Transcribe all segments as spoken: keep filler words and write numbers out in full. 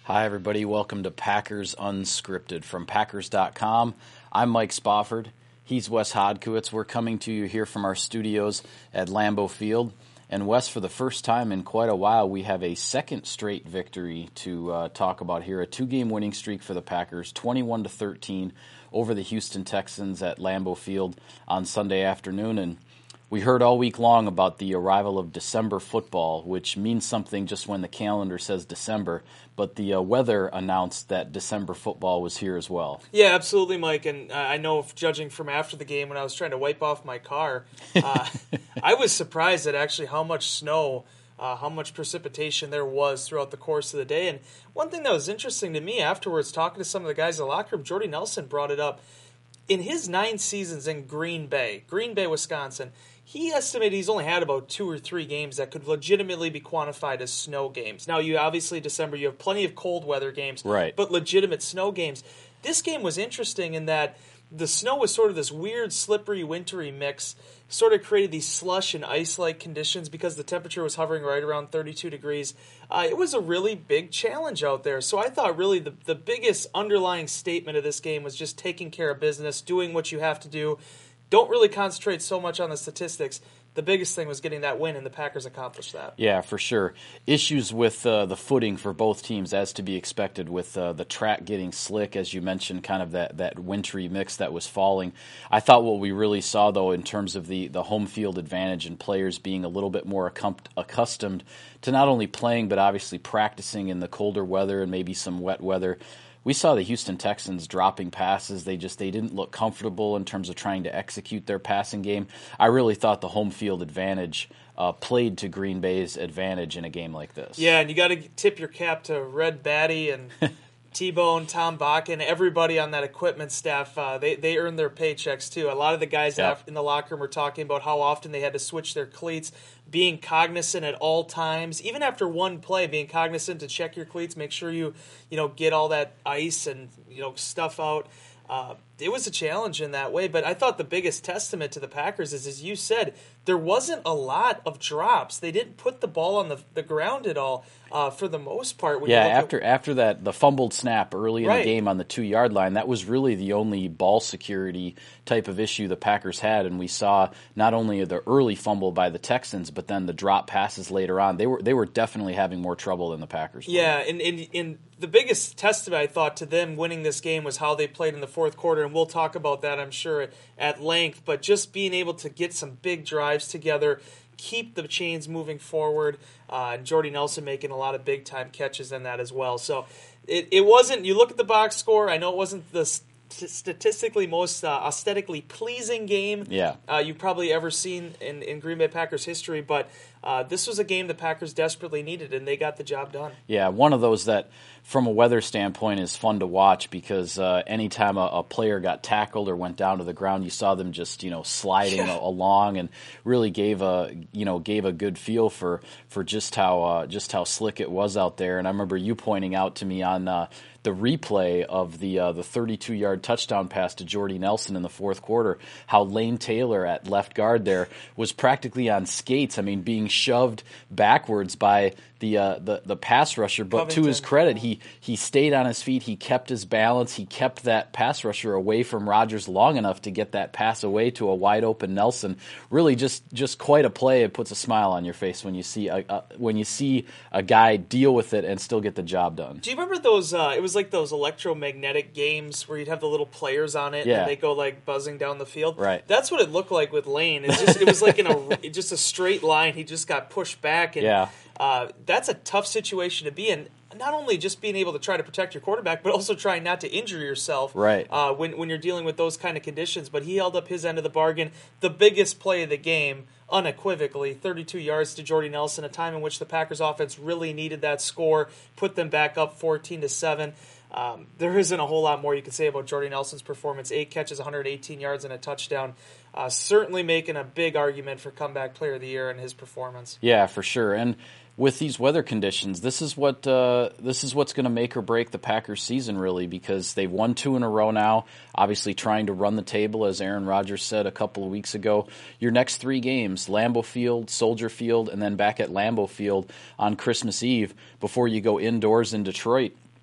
Hi, everybody. Welcome to Packers Unscripted from Packers dot com. I'm Mike Spofford. He's Wes Hodkiewicz. We're coming to you here from our studios at Lambeau Field. And Wes, for the first time in quite a while, we have a second straight victory to uh, talk about here. A two-game winning streak for the Packers, twenty-one to thirteen over the Houston Texans at Lambeau Field on Sunday afternoon. And we heard all week long about the arrival of December football, which means something just when the calendar says December. But the uh, weather announced that December football was here as well. Yeah, absolutely, Mike. And uh, I know, if judging from after the game when I was trying to wipe off my car, uh, I was surprised at actually how much snow, uh, how much precipitation there was throughout the course of the day. And one thing that was interesting to me afterwards, talking to some of the guys in the locker room, Jordy Nelson brought it up. In his nine seasons in Green Bay, Green Bay, Wisconsin, he estimated he's only had about two or three games that could legitimately be quantified as snow games. Now, you obviously, December, you have plenty of cold weather games, right, but legitimate snow games. This game was interesting in that the snow was sort of this weird, slippery, wintry mix, sort of created these slush and ice-like conditions because the temperature was hovering right around thirty-two degrees. Uh, it was a really big challenge out there. So I thought really the, the biggest underlying statement of this game was just taking care of business, doing what you have to do. Don't really concentrate so much on the statistics. The biggest thing was getting that win, and the Packers accomplished that. Yeah, for sure. Issues with uh, the footing for both teams, as to be expected, with uh, the track getting slick, as you mentioned, kind of that, that wintry mix that was falling. I thought what we really saw, though, in terms of the, the home field advantage and players being a little bit more accum- accustomed to not only playing but obviously practicing in the colder weather and maybe some wet weather. We saw the Houston Texans dropping passes. They just they didn't look comfortable in terms of trying to execute their passing game. I really thought the home field advantage uh, played to Green Bay's advantage in a game like this. Yeah, and you got to tip your cap to Red Batty and T-Bone, Tom Bakken, everybody on that equipment staff. Uh, they they earned their paychecks too. A lot of the guys yep. in the locker room were talking about how often they had to switch their cleats, being cognizant at all times, even after one play, being cognizant to check your cleats, make sure you you know get all that ice and you know stuff out. Uh, it was a challenge in that way, but I thought the biggest testament to the Packers is, as you said, there wasn't a lot of drops. They didn't put the ball on the, the ground at all uh, for the most part. When yeah, you look after at, after that, the fumbled snap early in right. the game on the two-yard line, that was really the only ball security type of issue the Packers had, and we saw not only the early fumble by the Texans, but then the drop passes later on. They were they were definitely having more trouble than the Packers were. Yeah, and, and, and the biggest testament, I thought, to them winning this game was how they played in the fourth quarter, and we'll talk about that, I'm sure, at length, but just being able to get some big drives together, keep the chains moving forward, uh, and Jordy Nelson making a lot of big-time catches in that as well. So it, it wasn't, you look at the box score, I know it wasn't the st- statistically most uh, aesthetically pleasing game yeah. uh, you've probably ever seen in, in Green Bay Packers history, but uh, this was a game the Packers desperately needed, and they got the job done. Yeah, one of those that, from a weather standpoint, is fun to watch because uh, anytime a, a player got tackled or went down to the ground, you saw them just you know sliding Yeah. along, and really gave a you know gave a good feel for for just how uh, just how slick it was out there. And I remember you pointing out to me on uh, the replay of the uh, the thirty-two-yard touchdown pass to Jordy Nelson in the fourth quarter, how Lane Taylor at left guard there was practically on skates. I mean, being shoved backwards by the uh, the the pass rusher. But Covington. to his credit, he he stayed on his feet. He kept his balance. He kept that pass rusher away from Rodgers long enough to get that pass away to a wide open Nelson. Really, just just quite a play. It puts a smile on your face when you see a, a when you see a guy deal with it and still get the job done. Do you remember those? Uh, it was like those electromagnetic games where you'd have the little players on it, Yeah. and they go like buzzing down the field. Right. That's what it looked like with Lane. It's just it was like in a just a straight line. He just got pushed back, and Yeah. uh, that's a tough situation to be in. Not only just being able to try to protect your quarterback, but also trying not to injure yourself Right. uh, when when you're dealing with those kind of conditions. But he held up his end of the bargain. The biggest play of the game, unequivocally, thirty-two yards to Jordy Nelson, a time in which the Packers offense really needed that score, put them back up fourteen to seven. Um, there isn't a whole lot more you can say about Jordy Nelson's performance. Eight catches, one hundred eighteen yards, and a touchdown. Uh, certainly making a big argument for comeback player of the year in his performance. Yeah, for sure. And with these weather conditions, this is what uh, this is what's going to make or break the Packers' season, really, because they've won two in a row now. Obviously, trying to run the table, as Aaron Rodgers said a couple of weeks ago. Your next three games: Lambeau Field, Soldier Field, and then back at Lambeau Field on Christmas Eve before you go indoors in Detroit.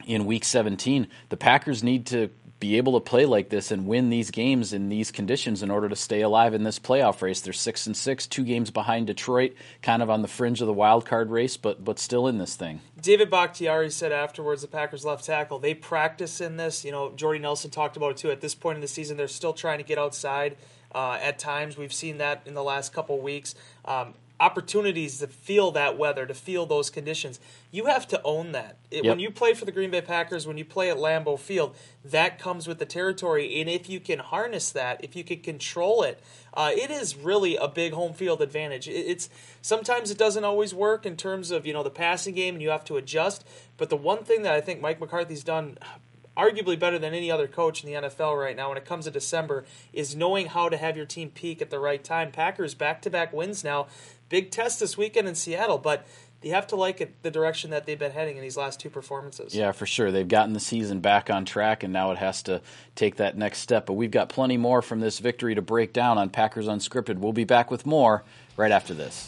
in Week seventeen. The Packers need to be able to play like this and win these games in these conditions in order to stay alive in this playoff race. They're six and six, two games behind Detroit, kind of on the fringe of the wild card race, but but still in this thing. David Bakhtiari said afterwards, the Packers left tackle, they practice in this. You know, Jordy Nelson talked about it too. At this point in the season, they're still trying to get outside. Uh, at times, we've seen that in the last couple weeks. Um, opportunities to feel that weather, to feel those conditions. You have to own that. It, yep. When you play for the Green Bay Packers, when you play at Lambeau Field, that comes with the territory. And if you can harness that, if you can control it, uh, it is really a big home field advantage. It, it's sometimes it doesn't always work in terms of, you know, the passing game, and you have to adjust. But the one thing that I think Mike McCarthy's done arguably better than any other coach in the N F L right now when it comes to December is knowing how to have your team peak at the right time. Packers back-to-back wins now. Big test this weekend in Seattle, but you have to like it, the direction that they've been heading in these last two performances. Yeah, for sure. They've gotten the season back on track, and now it has to take that next step. But we've got plenty more from this victory to break down on Packers Unscripted. We'll be back with more right after this.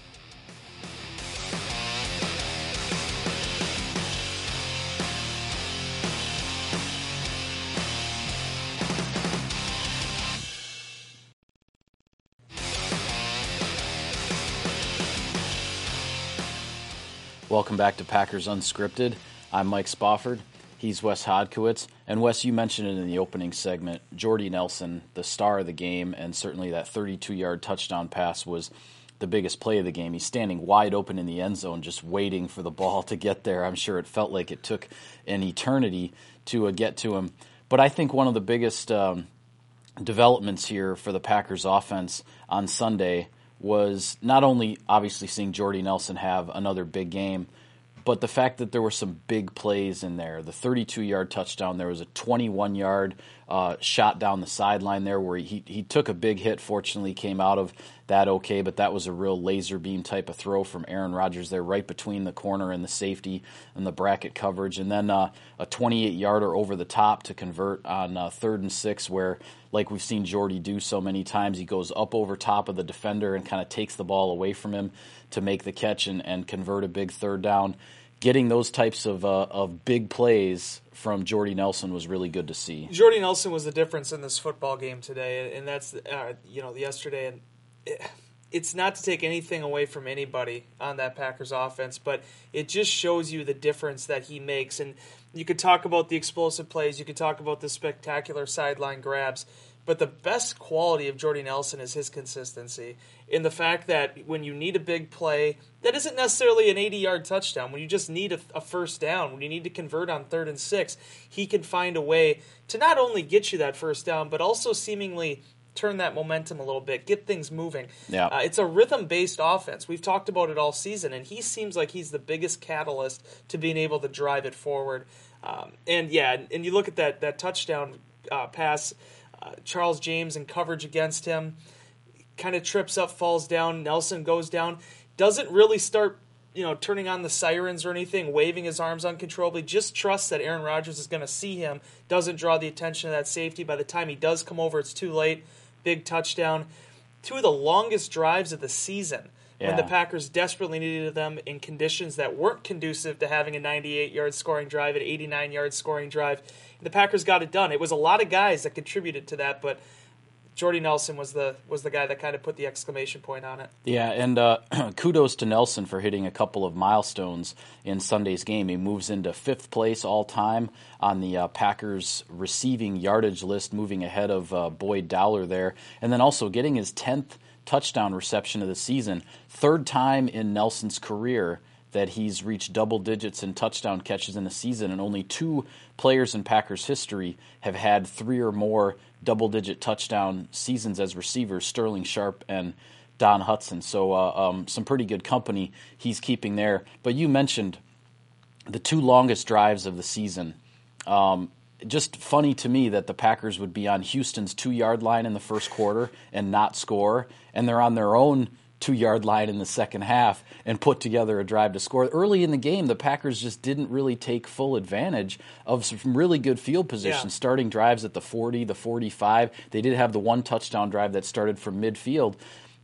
Welcome back to Packers Unscripted. I'm Mike Spofford. He's Wes Hodkiewicz. And Wes, you mentioned it in the opening segment. Jordy Nelson, the star of the game, and certainly that thirty-two-yard touchdown pass was the biggest play of the game. He's standing wide open in the end zone just waiting for the ball to get there. I'm sure it felt like it took an eternity to uh, get to him. But I think one of the biggest um, developments here for the Packers offense on Sunday was not only obviously seeing Jordy Nelson have another big game, but the fact that there were some big plays in there. The thirty-two-yard touchdown, there was a twenty-one-yard uh, shot down the sideline there where he, he took a big hit, fortunately came out of that okay, but that was a real laser beam type of throw from Aaron Rodgers there right between the corner and the safety and the bracket coverage. And then uh, a twenty-eight-yarder over the top to convert on uh, third and six where, like we've seen Jordy do so many times, he goes up over top of the defender and kind of takes the ball away from him to make the catch and, and convert a big third down. Getting those types of uh, of big plays from Jordy Nelson was really good to see. Jordy Nelson was the difference in this football game today, and that's uh, you know yesterday. And it, it's not to take anything away from anybody on that Packers offense, but it just shows you the difference that he makes. And you could talk about the explosive plays, you could talk about the spectacular sideline grabs, but the best quality of Jordy Nelson is his consistency in the fact that when you need a big play, that isn't necessarily an eighty-yard touchdown. When you just need a, a first down, when you need to convert on third and six, he can find a way to not only get you that first down, but also seemingly turn that momentum a little bit, get things moving. Yeah. Uh, it's a rhythm-based offense. We've talked about it all season, and he seems like he's the biggest catalyst to being able to drive it forward. Um, and, yeah, and you look at that, that touchdown uh, pass, uh, Charles James in coverage against him, kind of trips up, falls down, Nelson goes down, doesn't really start you know, turning on the sirens or anything, waving his arms uncontrollably, just trusts that Aaron Rodgers is going to see him, doesn't draw the attention of that safety. By the time he does come over, it's too late. Big touchdown. Two of the longest drives of the season yeah. when the Packers desperately needed them in conditions that weren't conducive to having a ninety-eight-yard scoring drive, an eighty-nine-yard scoring drive. And the Packers got it done. It was a lot of guys that contributed to that, but Jordy Nelson was the was the guy that kind of put the exclamation point on it. Yeah, and uh, kudos to Nelson for hitting a couple of milestones in Sunday's game. He moves into fifth place all-time on the uh, Packers receiving yardage list, moving ahead of uh, Boyd Dowler there, and then also getting his tenth touchdown reception of the season. Third time in Nelson's career that he's reached double digits in touchdown catches in a season, and only two players in Packers history have had three or more double-digit touchdown seasons as receivers, Sterling Sharp and Don Hudson. So uh, um, some pretty good company he's keeping there. But you mentioned the two longest drives of the season. Um, just funny to me that the Packers would be on Houston's two-yard line in the first quarter and not score, and they're on their own two-yard line in the second half and put together a drive to score. Early in the game, the Packers just didn't really take full advantage of some really good field position, yeah. starting drives at the forty, the forty-five. They did have the one touchdown drive that started from midfield.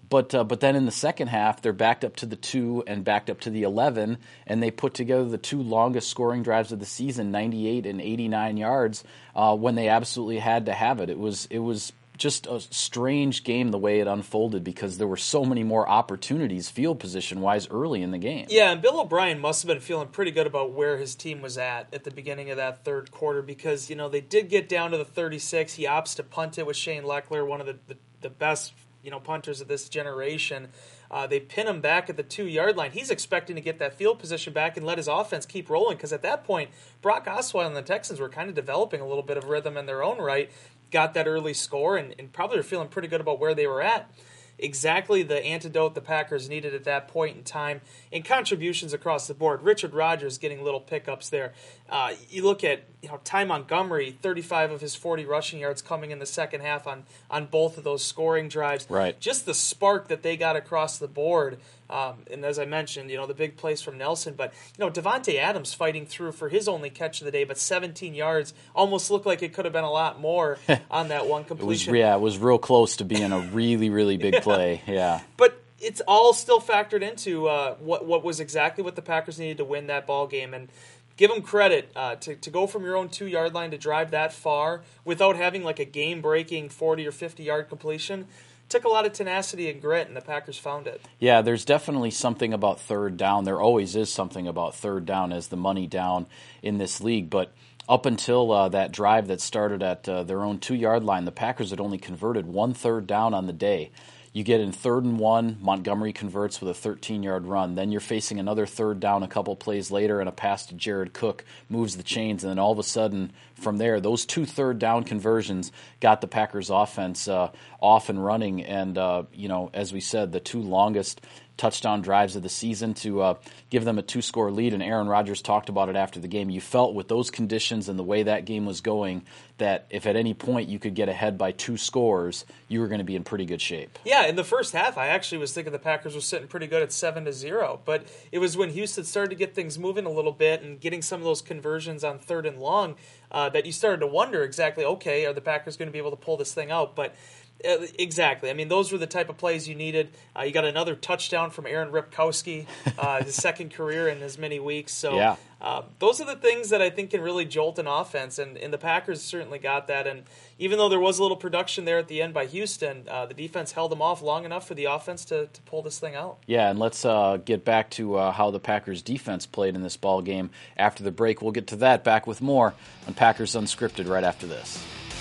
But uh, but then in the second half, they're backed up to the two and backed up to the eleven, and they put together the two longest scoring drives of the season, ninety-eight and eighty-nine yards, uh, when they absolutely had to have it. It was it was just a strange game the way it unfolded because there were so many more opportunities field position-wise early in the game. Yeah, and Bill O'Brien must have been feeling pretty good about where his team was at at the beginning of that third quarter because, you know, they did get down to the thirty-six. He opts to punt it with Shane Leckler, one of the, the, the best you know, punters of this generation. Uh, they pin him back at the two-yard line. He's expecting to get that field position back and let his offense keep rolling because at that point, Brock Osweiler and the Texans were kind of developing a little bit of rhythm in their own right, got that early score, and, and probably were feeling pretty good about where they were at. Exactly the antidote the Packers needed at that point in time, and contributions across the board. Richard Rodgers getting little pickups there. Uh, you look at you know Ty Montgomery, thirty-five of his forty rushing yards coming in the second half on, on both of those scoring drives. Right. Just the spark that they got across the board. Um, and as I mentioned, you know the big plays from Nelson, but you know Devontae Adams fighting through for his only catch of the day, but seventeen yards, almost looked like it could have been a lot more on that one completion. It was, yeah, it was real close to being a really, really big yeah. play. Yeah, but it's all still factored into uh, what what was exactly what the Packers needed to win that ball game, and give them credit uh, to to go from your own two yard line to drive that far without having like a game breaking forty or fifty yard completion. Took a lot of tenacity and grit, and the Packers found it. Yeah, there's definitely something about third down. There always is something about third down as the money down in this league. But up until uh, that drive that started at uh, their own two-yard line, the Packers had only converted one third down on the day. You get in third and one, Montgomery converts with a thirteen-yard run. Then you're facing another third down a couple plays later, and a pass to Jared Cook moves the chains. And then all of a sudden, from there, those two third down conversions got the Packers offense uh, off and running. And, uh, you know, as we said, the two longest touchdown drives of the season to uh, give them a two-score lead, and Aaron Rodgers talked about it after the game. You felt with those conditions and the way that game was going that if at any point you could get ahead by two scores, you were going to be in pretty good shape. Yeah, in the first half, I actually was thinking the Packers were sitting pretty good at seven to zero, but it was when Houston started to get things moving a little bit and getting some of those conversions on third and long uh, that you started to wonder exactly, okay, are the Packers going to be able to pull this thing out? But Uh, exactly. I mean, those were the type of plays you needed. Uh, you got another touchdown from Aaron Ripkowski, uh, his second career in as many weeks. So yeah. uh, those are the things that I think can really jolt an offense, and, and the Packers certainly got that. And even though there was a little production there at the end by Houston, uh, the defense held them off long enough for the offense to, to pull this thing out. Yeah, and let's uh, get back to uh, how the Packers defense played in this ball game after the break. We'll get to that, back with more on Packers Unscripted right after this.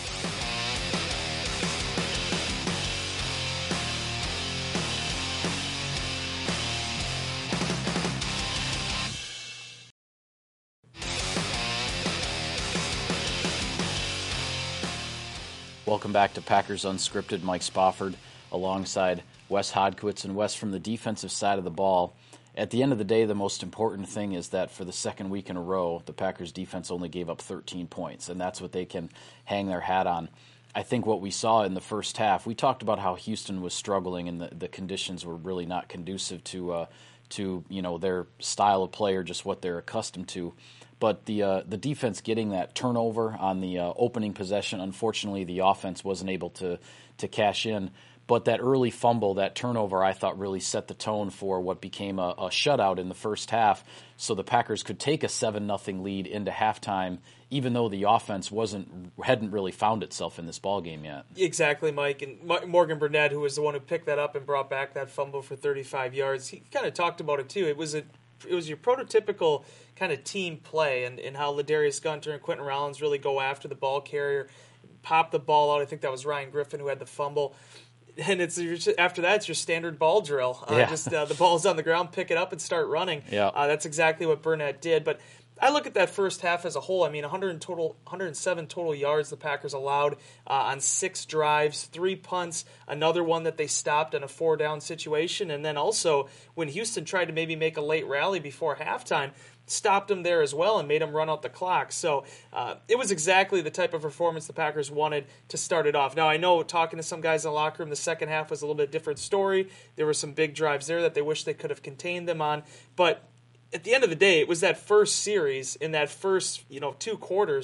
Welcome back to Packers Unscripted. Mike Spofford alongside Wes Hodkiewicz, and Wes from the defensive side of the ball. At the end of the day, the most important thing is that for the second week in a row, the Packers defense only gave up thirteen points, and that's what they can hang their hat on. I think what we saw in the first half, we talked about how Houston was struggling and the, the conditions were really not conducive to uh, to you know their style of play or just what they're accustomed to. But the uh, the defense getting that turnover on the uh, opening possession, unfortunately, the offense wasn't able to to cash in. But that early fumble, that turnover, I thought really set the tone for what became a, a shutout in the first half. So the Packers could take a seven nothing lead into halftime, even though the offense wasn't hadn't really found itself in this ballgame yet. Exactly, Mike. And Morgan Burnett, who was the one who picked that up and brought back that fumble for thirty-five yards, he kind of talked about it too. It was a it was your prototypical kind of team play, and, and how Ladarius Gunter and Quentin Rollins really go after the ball carrier, pop the ball out. I think that was Ryan Griffin who had the fumble. And it's after that, it's your standard ball drill. Uh, yeah. Just uh, the ball's on the ground, pick it up, and start running. Yeah. Uh, that's exactly what Burnett did. But I look at that first half as a whole. I mean, one hundred total, one hundred seven total yards the Packers allowed uh, on six drives, three punts, another one that they stopped in a four-down situation, and then also when Houston tried to maybe make a late rally before halftime, stopped them there as well and made them run out the clock. So uh, it was exactly the type of performance the Packers wanted to start it off. Now, I know talking to some guys in the locker room, the second half was a little bit different story. There were some big drives there that they wish they could have contained them on. But at the end of the day, it was that first series in that first, you know, two quarters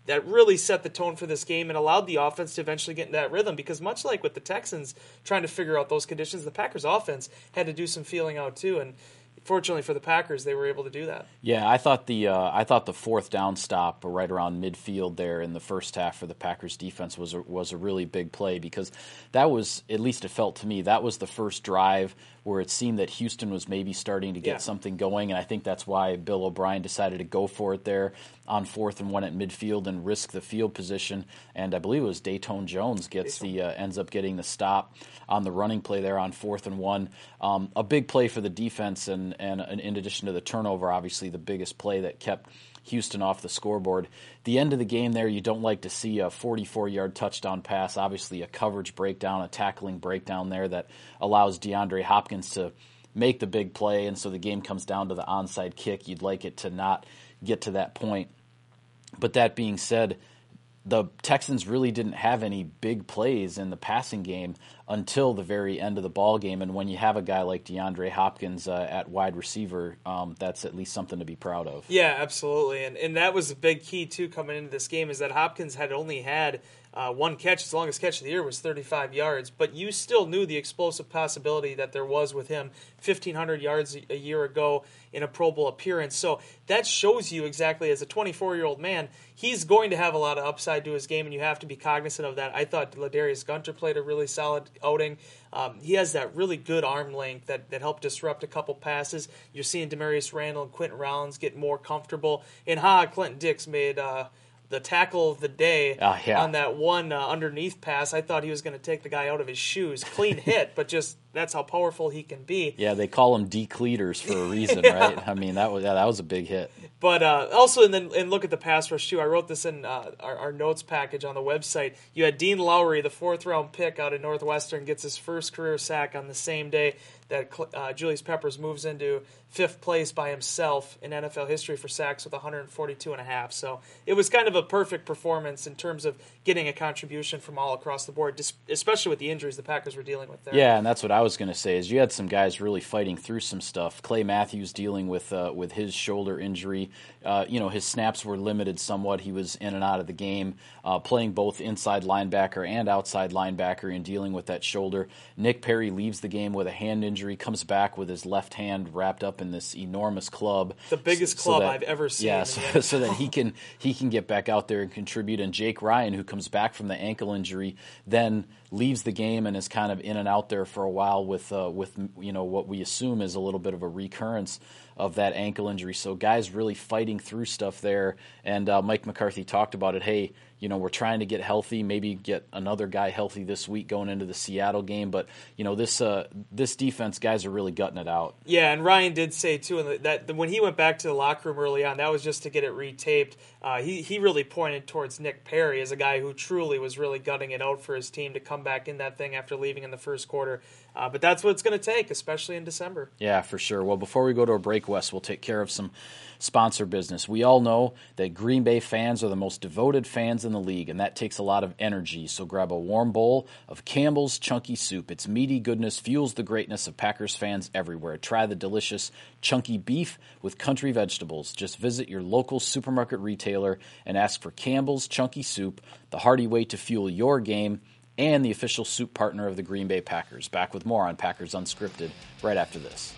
that really set the tone for this game and allowed the offense to eventually get into that rhythm. Because much like with the Texans trying to figure out those conditions, the Packers offense had to do some feeling out too. And fortunately for the Packers, they were able to do that. Yeah, I thought the uh, I thought the fourth down stop right around midfield there in the first half for the Packers defense was a, was a really big play, because that was, at least it felt to me, that was the first drive where it seemed that Houston was maybe starting to get Yeah. something going, and I think that's why Bill O'Brien decided to go for it there on fourth and one at midfield and risk the field position. And I believe it was Dayton Jones gets the uh, ends up getting the stop on the running play there on fourth and one. Um, a big play for the defense, and, and and in addition to the turnover, obviously the biggest play that kept Houston off the scoreboard. The end of the game there, you don't like to see a forty-four-yard touchdown pass, obviously a coverage breakdown, a tackling breakdown there that allows DeAndre Hopkins to make the big play, and so the game comes down to the onside kick. You'd like it to not get to that point. But that being said, the Texans really didn't have any big plays in the passing game until the very end of the ball game. And when you have a guy like DeAndre Hopkins uh, at wide receiver, um, that's at least something to be proud of. Yeah, absolutely. And and that was a big key, too, coming into this game, is that Hopkins had only had uh, one catch. His longest catch of the year was thirty-five yards. But you still knew the explosive possibility that there was with him, fifteen hundred yards a year ago in a Pro Bowl appearance. So that shows you exactly, as a twenty-four-year-old man, he's going to have a lot of upside to his game, and you have to be cognizant of that. I thought Ladarius Gunter played a really solid outing. Um, he has that really good arm length that, that helped disrupt a couple passes. You're seeing Demarius Randall and Quentin Rollins get more comfortable. And ha, Clinton Dix made uh, the tackle of the day uh, yeah. on that one uh, underneath pass. I thought he was going to take the guy out of his shoes. Clean hit, but just that's how powerful he can be. Yeah, they call them decleaters for a reason, yeah. right? I mean, that was yeah, that was a big hit. But uh, also, and then and look at the pass rush too. I wrote this in uh, our, our notes package on the website. You had Dean Lowry, the fourth round pick out of Northwestern, gets his first career sack on the same day that uh, Julius Peppers moves into fifth place by himself in N F L history for sacks with one forty-two and a half. So it was kind of a perfect performance in terms of getting a contribution from all across the board, especially with the injuries the Packers were dealing with there. Yeah, and that's what I was going to say, is you had some guys really fighting through some stuff. Clay Matthews dealing with uh, with his shoulder injury. Uh, you know, his snaps were limited somewhat. He was in and out of the game, uh, playing both inside linebacker and outside linebacker and dealing with that shoulder. Nick Perry leaves the game with a hand injury, comes back with his left hand wrapped up in this enormous club. The biggest so, club so that, I've ever seen. Yeah, so, so that he can he can get back out there and contribute. And Jake Ryan, who comes back from the ankle injury, then leaves the game and is kind of in and out there for a while with uh, with you know what we assume is a little bit of a recurrence of that ankle injury. So guys really fighting through stuff there. And uh, Mike McCarthy talked about it. Hey, you know, we're trying to get healthy, maybe get another guy healthy this week going into the Seattle game. But, you know, this uh, this defense, guys are really gutting it out. Yeah, and Ryan did say, too, that when he went back to the locker room early on, that was just to get it retaped. Uh, he, he really pointed towards Nick Perry as a guy who truly was really gutting it out for his team to come back in that thing after leaving in the first quarter. Uh, but that's what it's going to take, especially in December. Yeah, for sure. Well, before we go to a break, Wes, we'll take care of some sponsor business. We all know that Green Bay fans are the most devoted fans in the league, and that takes a lot of energy. So grab a warm bowl of Campbell's Chunky Soup. Its meaty goodness fuels the greatness of Packers fans everywhere. Try the delicious chunky beef with country vegetables. Just visit your local supermarket retailer and ask for Campbell's Chunky Soup, the hearty way to fuel your game, and the official soup partner of the Green Bay Packers. Back with more on Packers Unscripted right after this.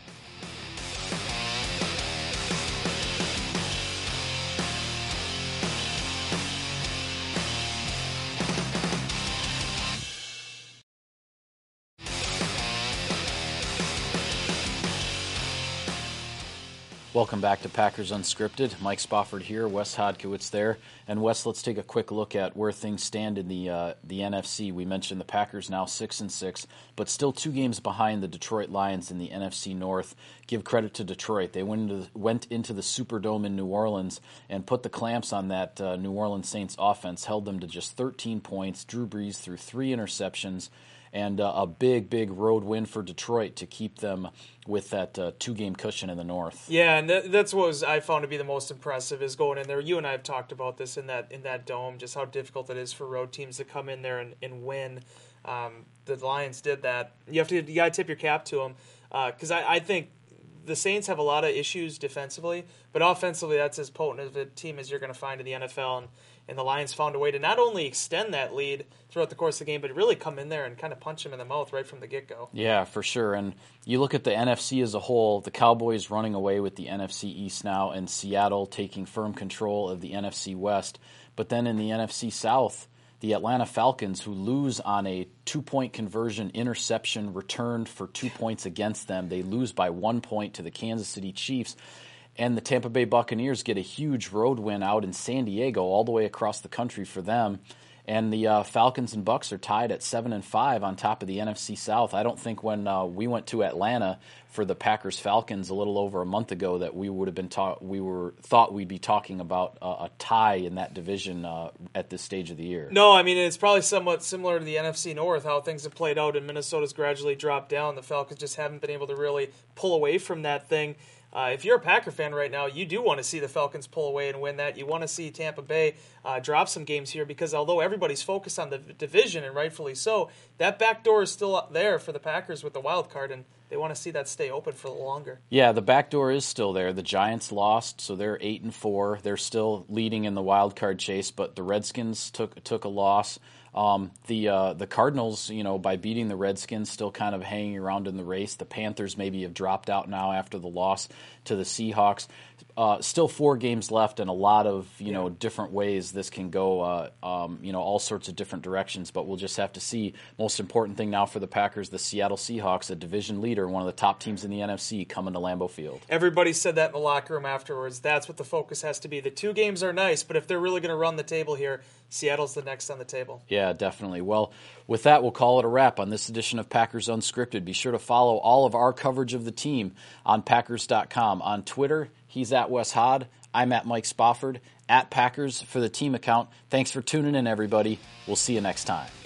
Welcome back to Packers Unscripted. Mike Spofford here, Wes Hodkiewicz there. And Wes, let's take a quick look at where things stand in the uh, the N F C. We mentioned the Packers now six and six, but still two games behind the Detroit Lions in the N F C North. Give credit to Detroit. They went into the, went into the Superdome in New Orleans and put the clamps on that uh, New Orleans Saints offense, held them to just thirteen points. Drew Brees threw three interceptions. And uh, a big, big road win for Detroit to keep them with that uh, two-game cushion in the North. Yeah, and that, that's what was, I found to be the most impressive is going in there. You and I have talked about this in that in that dome, just how difficult it is for road teams to come in there and, and win. Um, the Lions did that. You have to you got to tip your cap to them because uh, I, I think the Saints have a lot of issues defensively, but offensively, that's as potent of a team as you're going to find in the N F L. And, and the Lions found a way to not only extend that lead throughout the course of the game, but really come in there and kind of punch them in the mouth right from the get-go. Yeah, for sure. And you look at the N F C as a whole, the Cowboys running away with the N F C East now, and Seattle taking firm control of the N F C West. But then in the N F C South, the Atlanta Falcons, who lose on a two-point conversion interception returned for two points against them, they lose by one point to the Kansas City Chiefs. And the Tampa Bay Buccaneers get a huge road win out in San Diego, all the way across the country for them. And the uh, Falcons and Bucs are tied at seven and five on top of the N F C South. I don't think when uh, we went to Atlanta for the Packers Falcons a little over a month ago that we would have been taught we were thought we'd be talking about uh, a tie in that division uh, at this stage of the year. No, I mean it's probably somewhat similar to the N F C North, how things have played out, and Minnesota's gradually dropped down. The Falcons just haven't been able to really pull away from that thing. Uh, if you're a Packer fan right now, you do want to see the Falcons pull away and win that. You want to see Tampa Bay uh, drop some games here because although everybody's focused on the division, and rightfully so, that back door is still up there for the Packers with the wild card, and they want to see that stay open for longer. Yeah, the back door is still there. The Giants lost, so they're eight and four. They're still leading in the wild card chase, but the Redskins took took a loss. Um, the uh, the Cardinals, you know, by beating the Redskins, still kind of hanging around in the race. The Panthers maybe have dropped out now after the loss to the Seahawks. Uh, still four games left and a lot of, you yeah. know, different ways this can go, uh, um, you know, all sorts of different directions. But we'll just have to see. Most important thing now for the Packers, the Seattle Seahawks, a division leader, one of the top teams in the N F C, coming to Lambeau Field. Everybody said that in the locker room afterwards. That's what the focus has to be. The two games are nice, but if they're really going to run the table here, Seattle's the next on the table. Yeah, definitely. Well, with that, we'll call it a wrap on this edition of Packers Unscripted. Be sure to follow all of our coverage of the team on Packers dot com. On Twitter, he's at Wes Hod. I'm at Mike Spofford, at Packers for the team account. Thanks for tuning in, everybody. We'll see you next time.